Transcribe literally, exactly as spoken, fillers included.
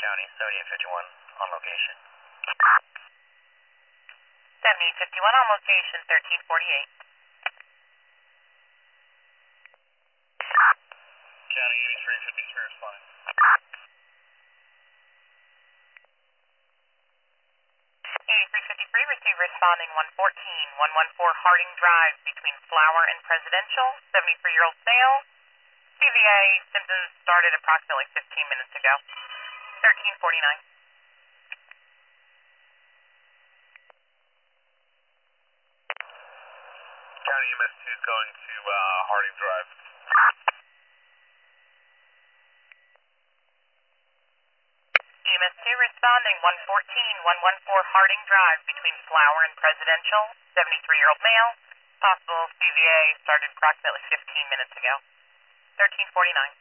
County, seventy-eight fifty-one on location. seventy-eight fifty-one on location, thirteen forty-eight. County eighty-three fifty-three responding. eighty-three fifty-three, receive responding one fourteen, one fourteen Harding Drive between Flower and Presidential, seventy-three-year-old male. C V A symptoms started approximately fifteen minutes ago. thirteen forty-nine. County E M S two is going to uh, Harding Drive. E M S two responding one fourteen, one fourteen Harding Drive between Flower and Presidential, seventy-three-year-old male. Possible C V A started approximately fifteen minutes ago. thirteen forty-nine.